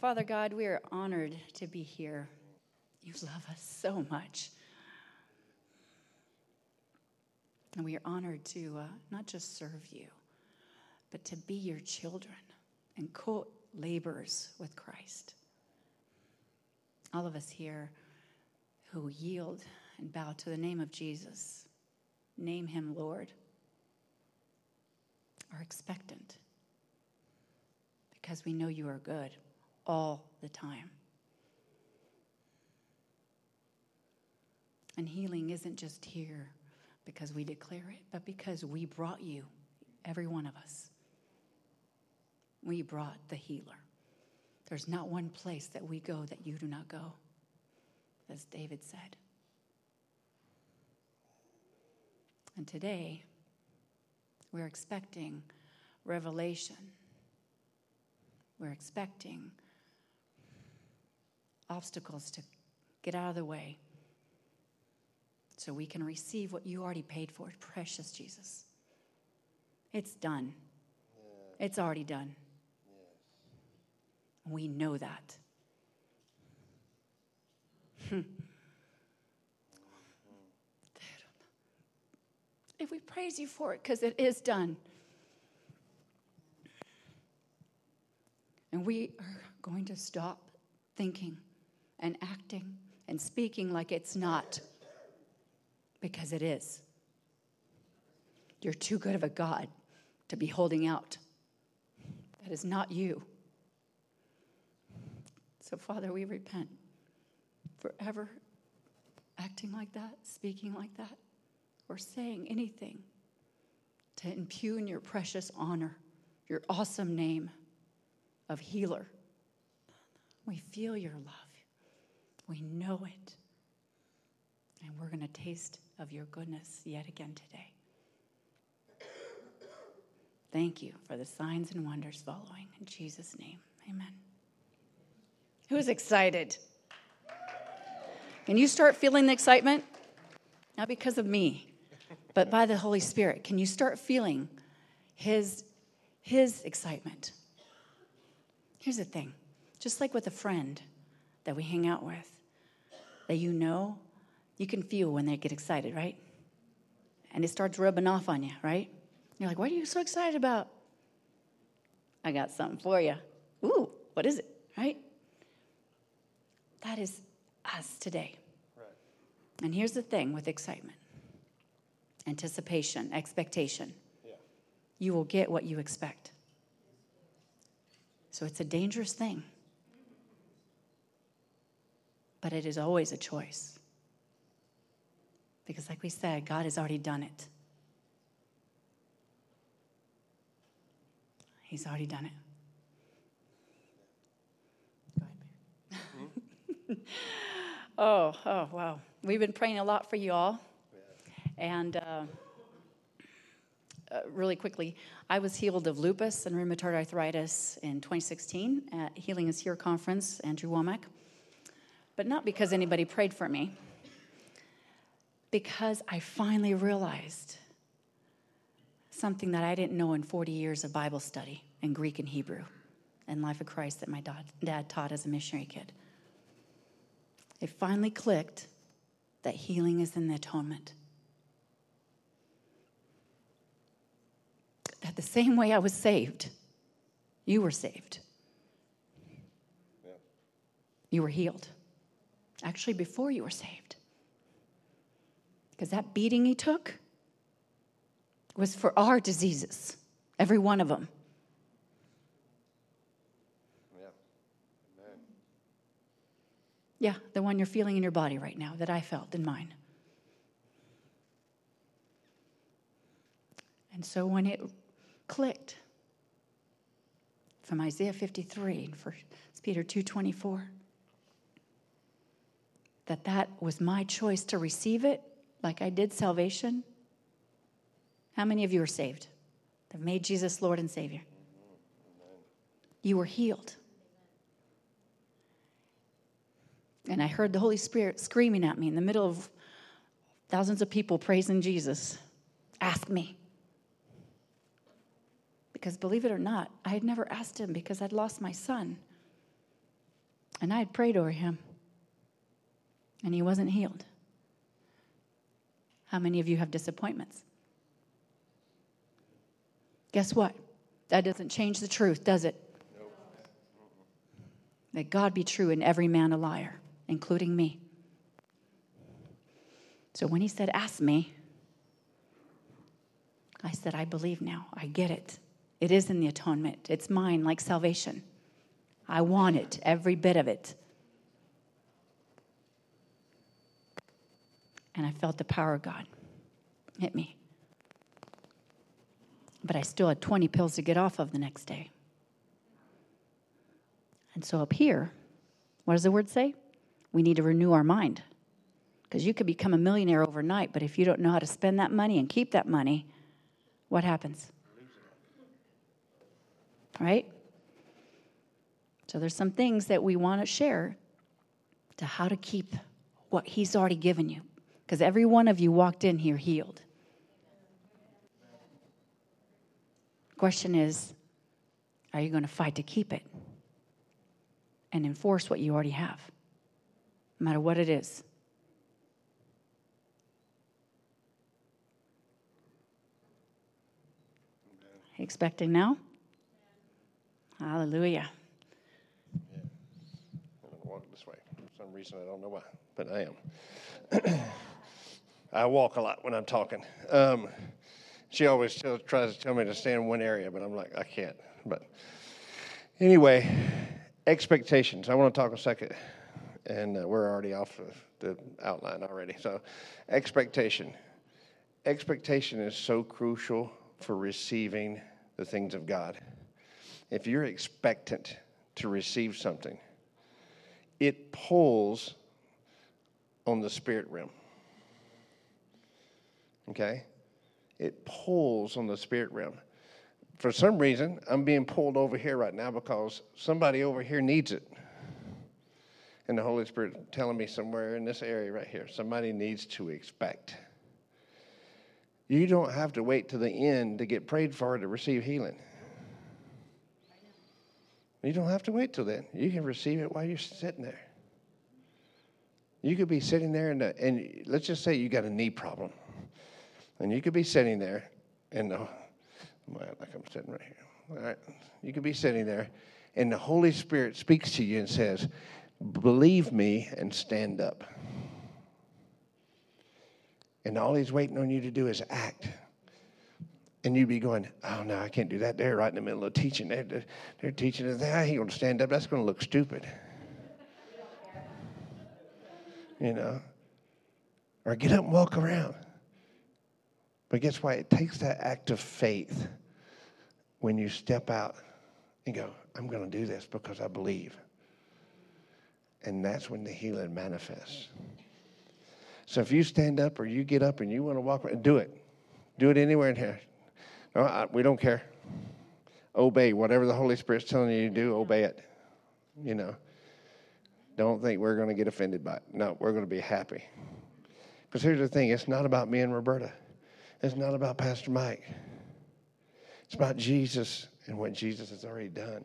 Father God, we are honored to be here. You love us so much. And we are honored to not just serve you, but to be your children and co-laborers with Christ. All of us here who yield and bow to the name of Jesus, name him Lord, are expectant because we know you are good all the time. And healing isn't just here because we declare it, but because we brought you, every one of us. We brought the healer. There's not one place that we go that you do not go, as David said. And today, we're expecting revelation. We're expecting obstacles to get out of the way so we can receive what you already paid for, precious Jesus. It's done. Yeah. It's already done. Yes. We know that. If we praise you for it, because it is done. And we are going to stop thinking and acting and speaking like it's not, because it is. You're too good of a God to be holding out. That is not you. So, Father, we repent for ever acting like that, speaking like that, or saying anything to impugn your precious honor, your awesome name of healer. We feel your love. We know it. And we're going to taste of your goodness yet again today. Thank you for the signs and wonders following. In Jesus' name, amen. Who's excited? Can you start feeling the excitement? Not because of me, but by the Holy Spirit. Can you start feeling his excitement? Here's the thing. Just like with a friend that we hang out with, that you know, you can feel when they get excited, right? And it starts rubbing off on you, right? You're like, what are you so excited about? I got something for you. Ooh, what is it, right? That is us today. Right. And here's the thing with excitement. Anticipation, expectation. Yeah. You will get what you expect. So it's a dangerous thing. But it is always a choice. Because like we said, God has already done it. He's already done it. Go ahead, Barry. Oh, wow. We've been praying a lot for you all. And really quickly, I was healed of lupus and rheumatoid arthritis in 2016 at Healing is Here conference, Andrew Womack. But not because anybody prayed for me. Because I finally realized something that I didn't know in 40 years of Bible study in Greek and Hebrew and Life of Christ that my dad taught as a missionary kid. It finally clicked that healing is in the atonement. That the same way I was saved, you were saved. Yeah. You were healed. Actually, before you were saved. Because that beating he took was for our diseases, every one of them. Yeah. Amen. Yeah, the one you're feeling in your body right now that I felt in mine. And so when it clicked from Isaiah 53 and 1 Peter 2:24, that was my choice to receive it, like I did salvation. How many of you are saved? That made Jesus Lord and Savior. You were healed. And I heard the Holy Spirit screaming at me in the middle of thousands of people praising Jesus. Ask me. Because believe it or not, I had never asked him because I'd lost my son. And I had prayed over him, and he wasn't healed. How many of you have disappointments? Guess what? That doesn't change the truth, does it? Nope. That God be true and every man a liar, including me. So when he said, ask me, I said, I believe now. I get it. It is in the atonement. It's mine like salvation. I want it, every bit of it. And I felt the power of God hit me. But I still had 20 pills to get off of the next day. And so up here, what does the word say? We need to renew our mind. Because you could become a millionaire overnight, but if you don't know how to spend that money and keep that money, what happens? Right? So there's some things that we want to share to how to keep what he's already given you. Because every one of you walked in here healed. Question is, are you going to fight to keep it and enforce what you already have, no matter what it is? Expecting now? Hallelujah. Yeah. I'm going to walk this way. For some reason, I don't know why, but I am. I walk a lot when I'm talking. She always tries to tell me to stay in one area, but I'm like, I can't. But anyway, expectations. I want to talk a second, and we're already off the outline already. So expectation. Expectation is so crucial for receiving the things of God. If you're expectant to receive something, it pulls on the spirit realm. Okay? It pulls on the spirit realm. For some reason, I'm being pulled over here right now because somebody over here needs it. And the Holy Spirit telling me somewhere in this area right here, somebody needs to expect. You don't have to wait to the end to get prayed for to receive healing. You don't have to wait till then. You can receive it while you're sitting there. You could be sitting there and let's just say you got a knee problem. And you could be sitting there and like I'm sitting right here. All right. You could be sitting there and the Holy Spirit speaks to you and says, believe me and stand up. And all he's waiting on you to do is act. And you'd be going, oh, no, I can't do that. They're right in the middle of teaching. They're teaching us. I ain't going to stand up. That's going to look stupid. You know. Or get up and walk around. But guess what? It takes that act of faith when you step out and go, I'm going to do this because I believe. And that's when the healing manifests. So if you stand up or you get up and you want to walk around, do it. Do it anywhere in here. No, we don't care. Obey. Whatever the Holy Spirit's telling you to do, obey it. You know. Don't think we're going to get offended by it. No, we're going to be happy. Because here's the thing. It's not about me and Roberta. It's not about Pastor Mike. It's about Jesus and what Jesus has already done.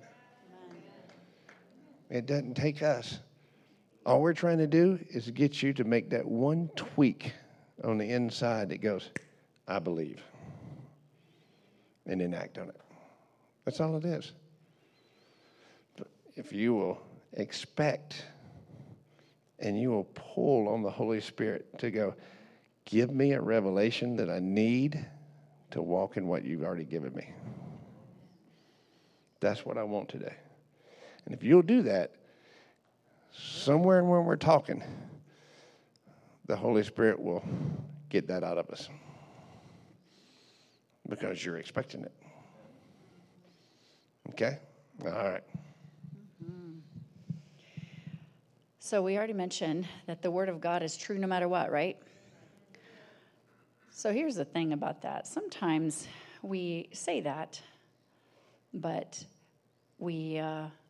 It doesn't take us. All we're trying to do is get you to make that one tweak on the inside that goes, I believe. And then act on it. That's all it is. But if you will expect and you will pull on the Holy Spirit to go, give me a revelation that I need to walk in what you've already given me. That's what I want today. And if you'll do that, somewhere when we're talking, the Holy Spirit will get that out of us. Because you're expecting it. Okay? All right. Mm-hmm. So we already mentioned that the Word of God is true no matter what, right? So here's the thing about that. Sometimes we say that, but we,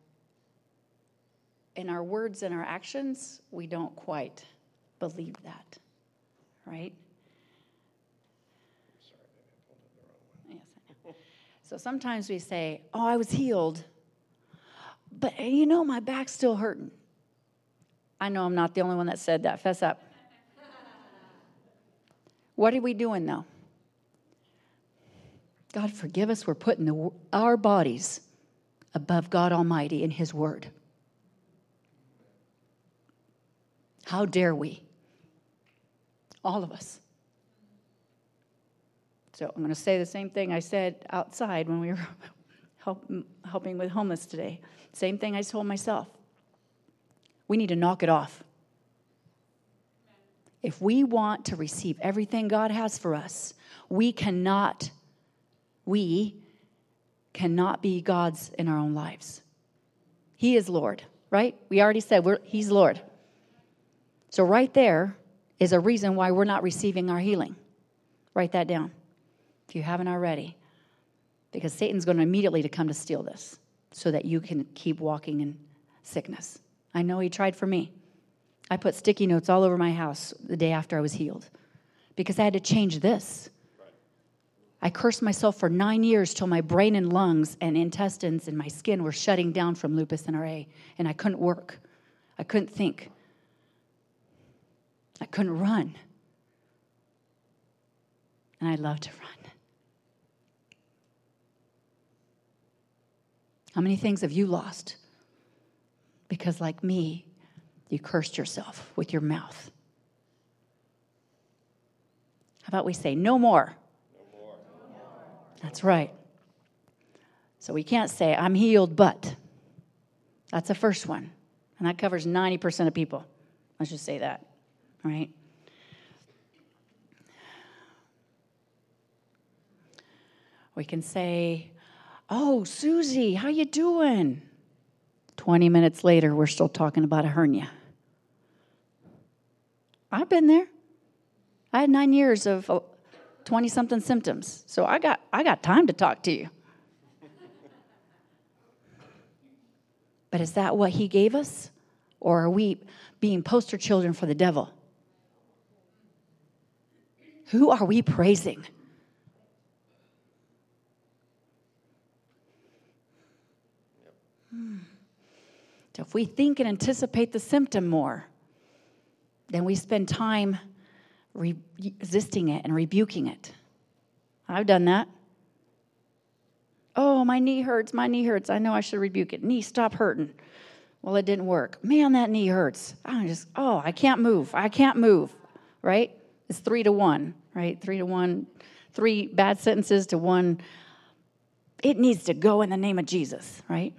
in our words and our actions, we don't quite believe that, right? Yes, I know. So sometimes we say, oh, I was healed, but my back's still hurting. I know I'm not the only one that said that. Fess up. What are we doing, though? God, forgive us. We're putting our bodies above God Almighty in His Word. How dare we? All of us. So I'm going to say the same thing I said outside when we were helping with homeless today. Same thing I told myself. We need to knock it off. If we want to receive everything God has for us, we cannot be gods in our own lives. He is Lord, right? We already said He's Lord. So right there is a reason why we're not receiving our healing. Write that down if you haven't already. Because Satan's going to immediately to come to steal this so that you can keep walking in sickness. I know he tried for me. I put sticky notes all over my house the day after I was healed because I had to change this. I cursed myself for 9 years till my brain and lungs and intestines and my skin were shutting down from lupus and RA, and I couldn't work. I couldn't think. I couldn't run. And I love to run. How many things have you lost? Because like me, you cursed yourself with your mouth. How about we say, no more? No more. That's right. So we can't say, I'm healed, but. That's the first one. And that covers 90% of people. Let's just say that, right? We can say, oh, Susie, how you doing? 20 minutes later, we're still talking about a hernia. I've been there. I had 9 years of 20-something symptoms, so I got time to talk to you. But is that what he gave us? Or are we being poster children for the devil? Who are we praising? So if we think and anticipate the symptom more, then we spend time resisting it and rebuking it. I've done that. Oh, my knee hurts. I know I should rebuke it. Knee, stop hurting. Well, it didn't work. Man, that knee hurts. I can't move. Right? It's 3-1, right? 3-1. 3 bad sentences to 1. It needs to go in the name of Jesus, right?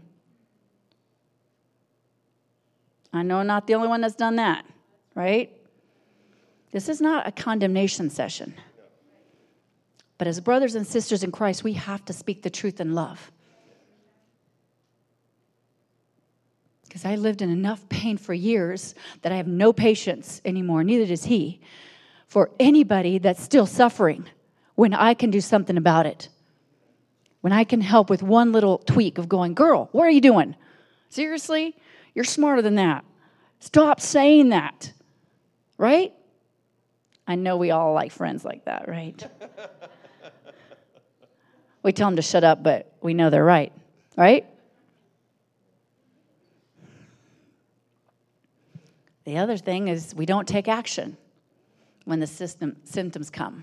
I know I'm not the only one that's done that, right? This is not a condemnation session. But as brothers and sisters in Christ, we have to speak the truth in love. Because I lived in enough pain for years that I have no patience anymore, neither does he, for anybody that's still suffering when I can do something about it. When I can help with one little tweak of going, girl, what are you doing? Seriously? You're smarter than that. Stop saying that. Right? I know we all like friends like that, right? We tell them to shut up, but we know they're right. Right? The other thing is we don't take action when the symptoms come.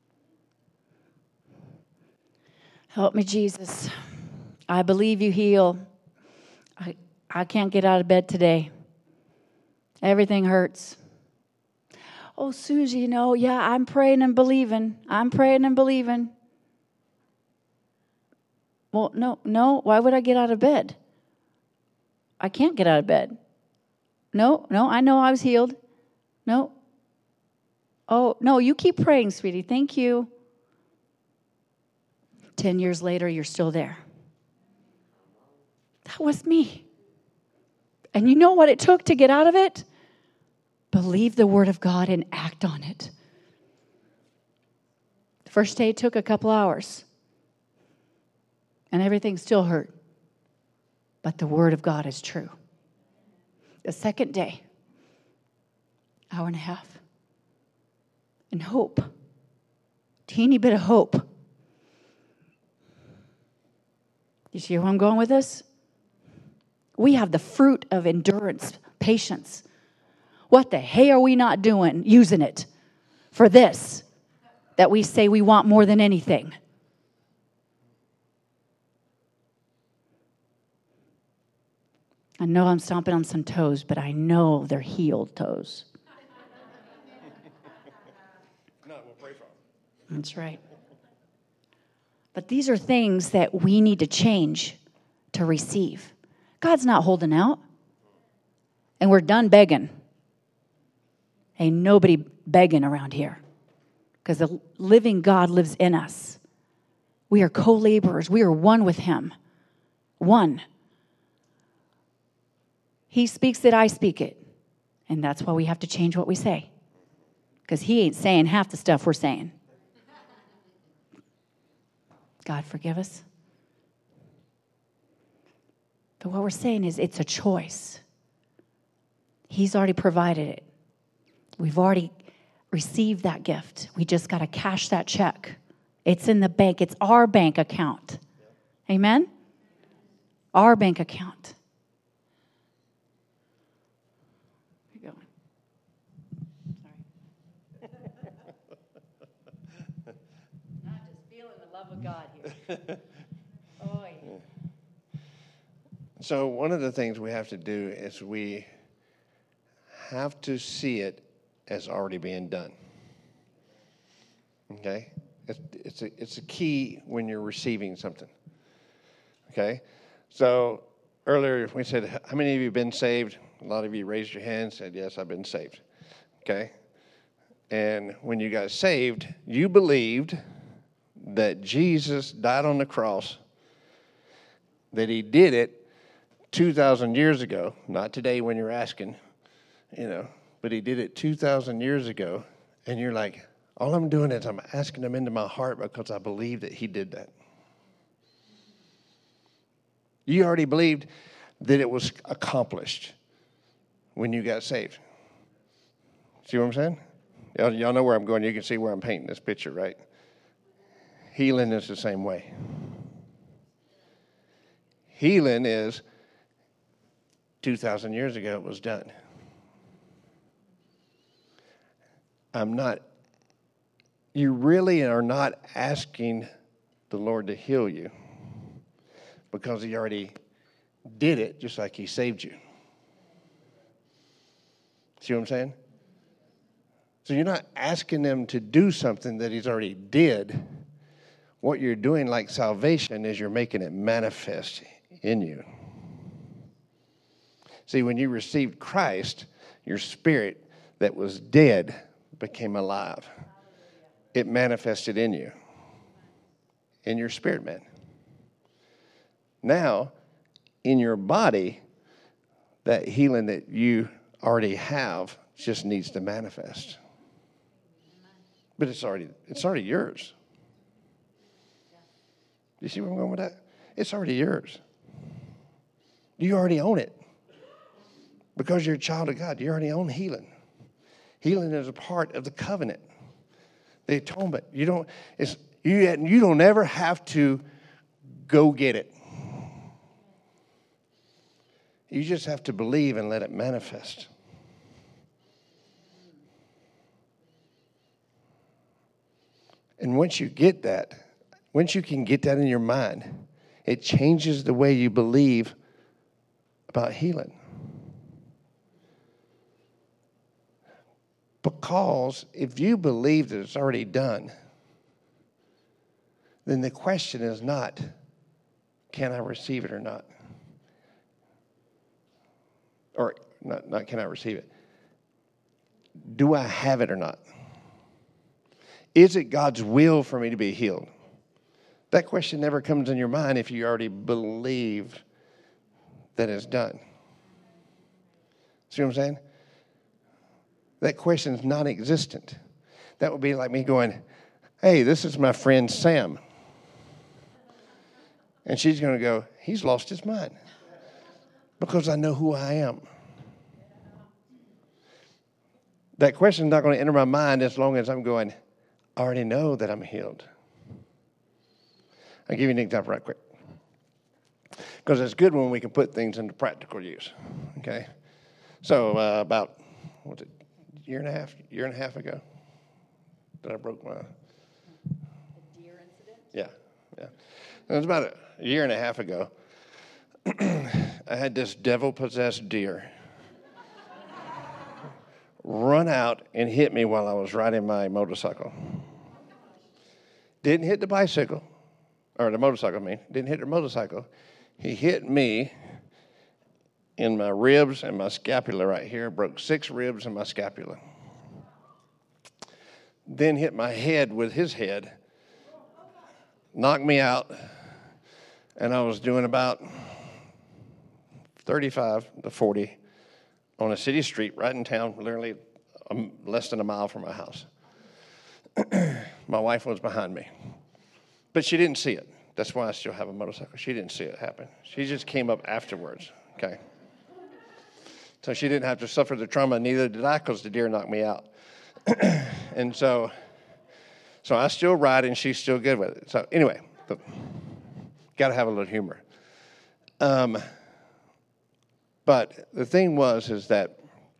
Help me, Jesus. I believe you heal. I can't get out of bed today. Everything hurts. Oh, Susie, I'm praying and believing. Well, no. Why would I get out of bed? I can't get out of bed. No, I know I was healed. No. Oh, no, you keep praying, sweetie. Thank you. 10 years later, you're still there. That was me. And you know what it took to get out of it? Believe the word of God and act on it. The first day it took a couple hours. And everything still hurt. But the word of God is true. The second day, hour and a half. And hope. Teeny bit of hope. You see where I'm going with this? We have the fruit of endurance, patience. What the hey are we not doing, using it for this that we say we want more than anything? I know I'm stomping on some toes, but I know they're healed toes. No, we'll pray for them. That's right. But these are things that we need to change to receive. God's not holding out. And we're done begging. Ain't nobody begging around here. Because the living God lives in us. We are co-laborers. We are one with him. One. He speaks it, I speak it. And that's why we have to change what we say. Because he ain't saying half the stuff we're saying. God forgive us. But what we're saying is it's a choice. He's already provided it. We've already received that gift. We just got to cash that check. It's in the bank. It's our bank account. Amen? Our bank account. Where you going? Sorry. I'm just feeling the love of God here. Oy. So one of the things we have to do is we have to see it as already being done. Okay? It's a key when you're receiving something. Okay? So earlier we said, how many of you have been saved? A lot of you raised your hand, said, yes, I've been saved. Okay? And when you got saved, you believed that Jesus died on the cross, that he did it 2,000 years ago, not today when you're asking, but he did it 2,000 years ago, and you're like, all I'm doing is I'm asking him into my heart because I believe that he did that. You already believed that it was accomplished when you got saved. See what I'm saying? Y'all know where I'm going. You can see where I'm painting this picture, right? Healing is the same way. Healing is 2,000 years ago it was done. You really are not asking the Lord to heal you because he already did it just like he saved you. See what I'm saying? So you're not asking them to do something that he's already did. What you're doing, like salvation, is you're making it manifest in you. See, when you received Christ, your spirit that was dead became alive. It manifested in you, in your spirit, man. Now, in your body, that healing that you already have just needs to manifest. But it's already yours. You see where I'm going with that? It's already yours. You already own it. Because you're a child of God, you already own healing. Healing is a part of the covenant, the atonement. You don't ever have to go get it. You just have to believe and let it manifest. And once you get that, once you can get that in your mind, it changes the way you believe about healing. Because if you believe that it's already done, then the question is not, can I receive it or not? Or not can I receive it? Do I have it or not? Is it God's will for me to be healed? That question never comes in your mind if you already believe that it's done. See what I'm saying? That question is non-existent. That would be like me going, hey, this is my friend Sam. And she's going to go, he's lost his mind. Because I know who I am. That question is not going to enter my mind as long as I'm going, I already know that I'm healed. I'll give you an example right quick. Because it's good when we can put things into practical use. Okay? So about was it year and a half ago that I broke my... The deer incident? Yeah. It was about a year and a half ago. I had this devil-possessed deer run out and hit me while I was riding my motorcycle. Didn't hit the bicycle, or the motorcycle, didn't hit the motorcycle. He hit me in my ribs and my scapula right here, broke 6 ribs in my scapula. Then hit my head with his head, knocked me out, and I was doing about 35 to 40 on a city street right in town, literally less than a mile from my house. My wife was behind me, but she didn't see it. That's why I still have a motorcycle. She didn't see it happen. She just came up afterwards, okay? So she didn't have to suffer the trauma, neither did I, because the deer knocked me out. And so I still ride, and she's still good with it. So anyway, got to have a little humor. But the thing is that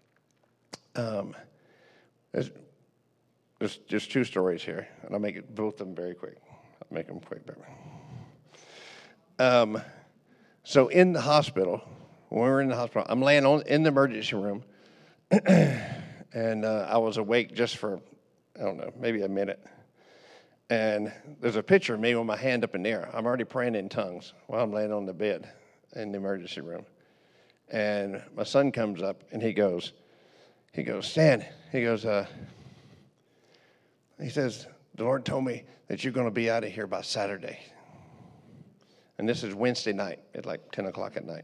there's just 2 stories here, and I'll make both of them very quick. I'll make them quick. So in the hospital, when we were in the hospital, I'm laying in the emergency room, and I was awake just for, I don't know, maybe a minute. And there's a picture of me with my hand up in the air. I'm already praying in tongues while I'm laying on the bed in the emergency room. And my son comes up, and he goes, Stan, he says, the Lord told me that you're going to be out of here by Saturday. And this is Wednesday night at like 10 o'clock at night.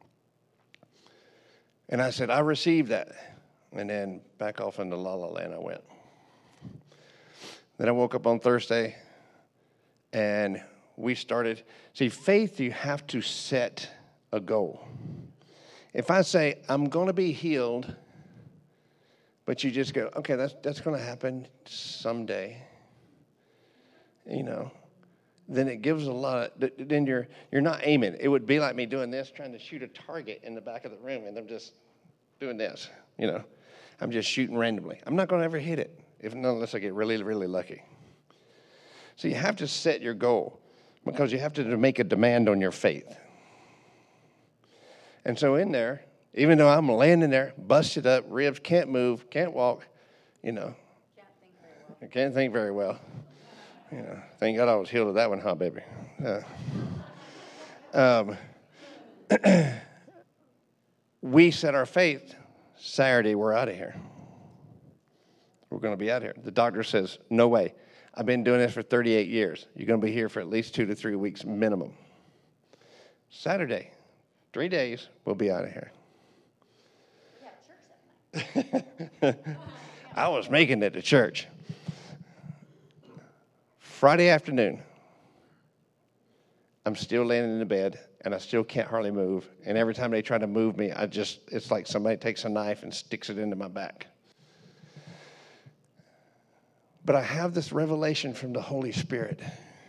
And I said, I received that. And then back off into La La Land I went. Then I woke up on Thursday, and we started. See, faith, you have to set a goal. If I say, I'm going to be healed, but you just go, okay, that's going to happen someday, then it gives a lot of, then you're not aiming. It would be like me doing this, trying to shoot a target in the back of the room, and I'm just doing this, I'm just shooting randomly. I'm not going to ever hit it, unless I get really, really lucky. So you have to set your goal, because you have to make a demand on your faith. And so in there, even though I'm laying in there, busted up, ribs, can't move, can't walk, I can't think very well. Thank God I was healed of that one, huh, baby? We set our faith. Saturday, we're out of here. We're going to be out of here. The doctor says, no way. I've been doing this for 38 years. You're going to be here for at least 2 to 3 weeks minimum. Saturday, 3 days, we'll be out of here. We have church that night. I was making it to church. Friday afternoon, I'm still laying in the bed, and I still can't hardly move. And every time they try to move me, it's like somebody takes a knife and sticks it into my back. But I have this revelation from the Holy Spirit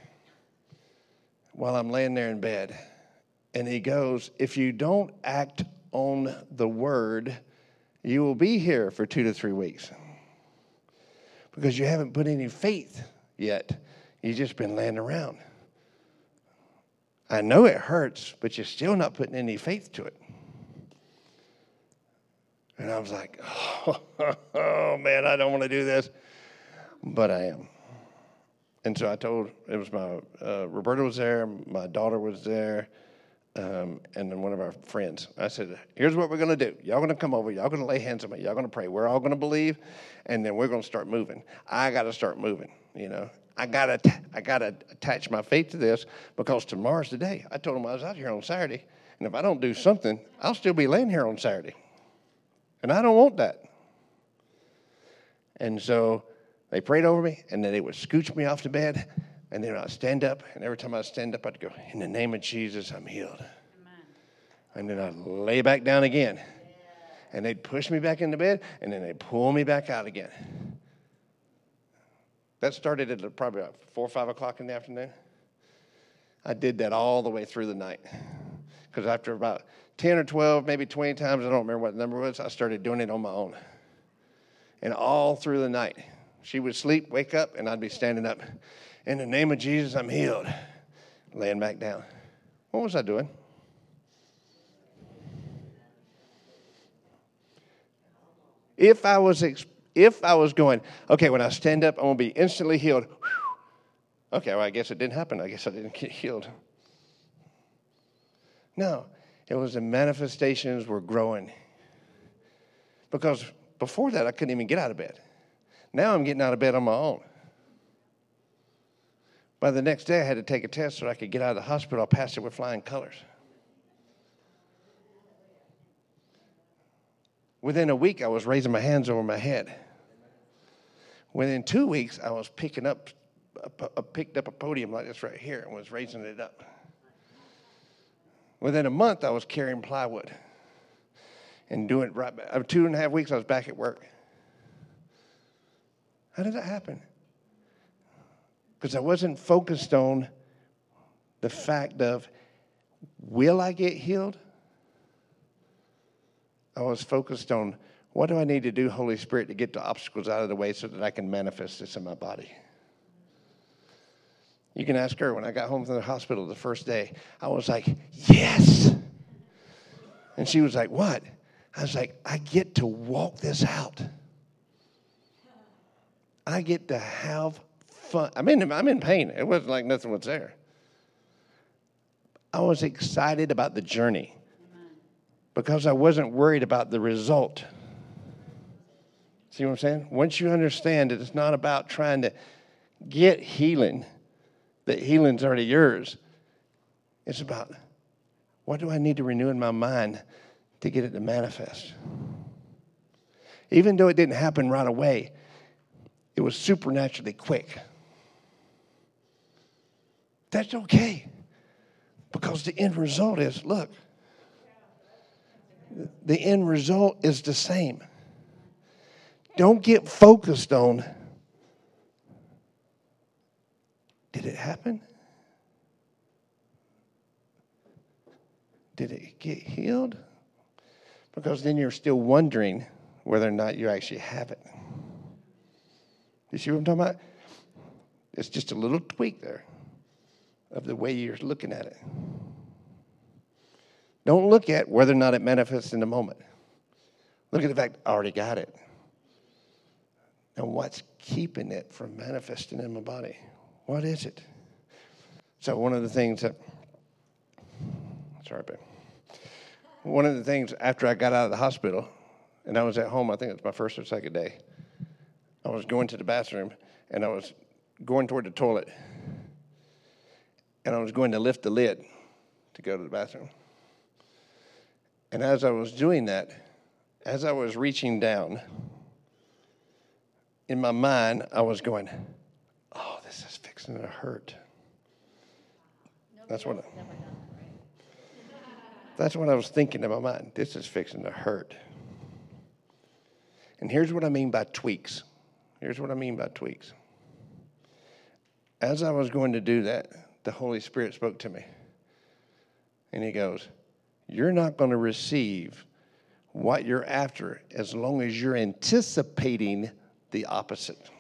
while I'm laying there in bed. And he goes, if you don't act on the word, you will be here for 2 to 3 weeks. Because you haven't put any faith yet. You've just been laying around. I know it hurts, but you're still not putting any faith to it. And I was like, oh man, I don't want to do this. But I am. And so I told, it was Roberta was there, my daughter was there, and then one of our friends. I said, here's what we're going to do. Y'all going to come over. Y'all going to lay hands on me. Y'all going to pray. We're all going to believe, and then we're going to start moving. I got to start moving, I got to attach my faith to this, because tomorrow's the day. I told them I was out here on Saturday, and if I don't do something, I'll still be laying here on Saturday. And I don't want that. And so they prayed over me, and then they would scooch me off the bed, and then I'd stand up, and every time I'd stand up, I'd go, in the name of Jesus, I'm healed. Amen. And then I'd lay back down again. Yeah. And they'd push me back in the bed, and then they'd pull me back out again. That started at probably about 4 or 5 o'clock in the afternoon. I did that all the way through the night. Because after about 10 or 12, maybe 20 times, I don't remember what the number was, I started doing it on my own. And all through the night, she would sleep, wake up, and I'd be standing up. In the name of Jesus, I'm healed. Laying back down. What was I doing? If I was going, okay, when I stand up, I'm going to be instantly healed. Okay, well, I guess it didn't happen. I guess I didn't get healed. No, it was the manifestations were growing. Because before that, I couldn't even get out of bed. Now I'm getting out of bed on my own. By the next day, I had to take a test so I could get out of the hospital. I passed it with flying colors. Within a week, I was raising my hands over my head. Within 2 weeks, I was picked up a podium like this right here and was raising it up. Within a month, I was carrying plywood and doing it right back. 2.5 weeks, I was back at work. How did that happen? Because I wasn't focused on the fact of, will I get healed? I was focused on, what do I need to do, Holy Spirit, to get the obstacles out of the way so that I can manifest this in my body? You can ask her. When I got home from the hospital the first day, I was like, yes. And she was like, what? I was like, I get to walk this out. I get to have fun. I'm in pain. It wasn't like nothing was there. I was excited about the journey because I wasn't worried about the result. See what I'm saying? Once you understand that it's not about trying to get healing, that healing's already yours. It's about, what do I need to renew in my mind to get it to manifest? Even though it didn't happen right away, it was supernaturally quick. That's okay. Because the end result is, look, the end result is the same. Don't get focused on, did it happen? Did it get healed? Because then you're still wondering whether or not you actually have it. You see what I'm talking about? It's just a little tweak there of the way you're looking at it. Don't look at whether or not it manifests in the moment. Look at the fact, I already got it. And what's keeping it from manifesting in my body? What is it? So one of the things after I got out of the hospital, and I was at home, I think it was my first or second day, I was going to the bathroom, and I was going toward the toilet, and I was going to lift the lid to go to the bathroom. And as I was doing that, as I was reaching down, in my mind, I was going, oh, this is fixing to hurt. That's what I was thinking in my mind. This is fixing to hurt. And here's what I mean by tweaks. As I was going to do that, the Holy Spirit spoke to me. And he goes, you're not going to receive what you're after as long as you're anticipating the opposite.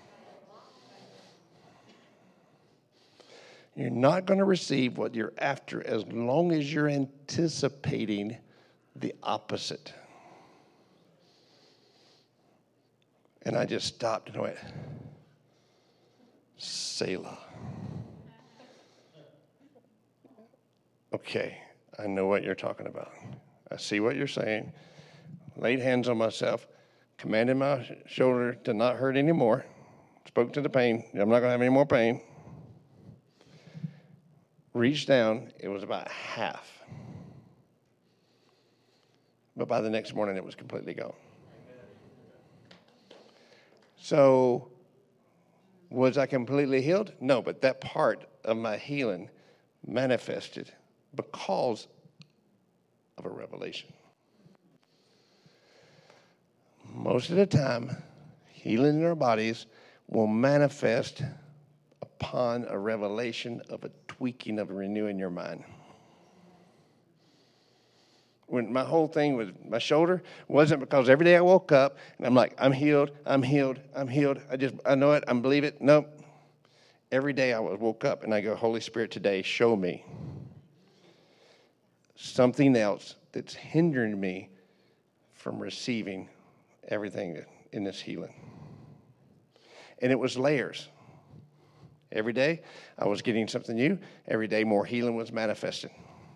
You're not going to receive what you're after as long as you're anticipating the opposite. And I just stopped and went, Selah. Okay, I know what you're talking about. I see what you're saying. Laid hands on myself, commanded my shoulder to not hurt anymore. Spoke to the pain. I'm not going to have any more pain. Reached down. It was about half. But by the next morning, it was completely gone. So, was I completely healed? No, but that part of my healing manifested because of a revelation. Most of the time, healing in our bodies will manifest upon a revelation of a tweaking of renewing your mind. when my whole thing was my shoulder, wasn't because every day I woke up and I'm like, I'm healed, I'm healed, I'm healed. I know it, I believe it. Nope. Every day I woke up and I go, Holy Spirit, today, show me something else that's hindering me from receiving everything in this healing. And it was layers. Every day I was getting something new. Every day more healing was manifested.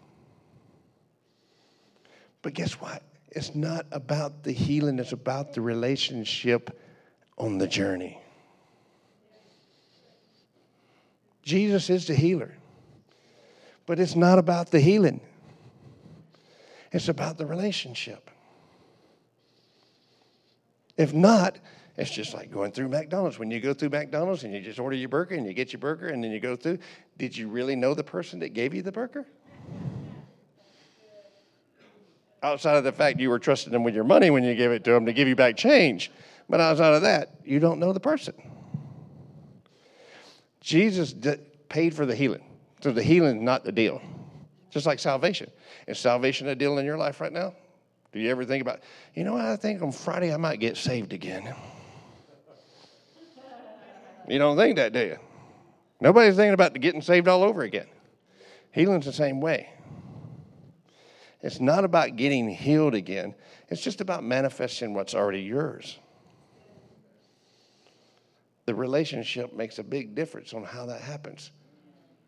But guess what? It's not about the healing. It's about the relationship on the journey. Jesus is the healer. But it's not about the healing. It's about the relationship. If not, it's just like going through McDonald's. When you go through McDonald's and you just order your burger and you get your burger and then you go through, did you really know the person that gave you the burger? Outside of the fact you were trusting them with your money when you gave it to them to give you back change. But outside of that, you don't know the person. Jesus paid for the healing. So the healing is not the deal. Just like salvation. Is salvation a deal in your life right now? Do you ever think about, you know what, I think on Friday I might get saved again. You don't think that, do you? Nobody's thinking about getting saved all over again. Healing's the same way. It's not about getting healed again. It's just about manifesting what's already yours. The relationship makes a big difference on how that happens.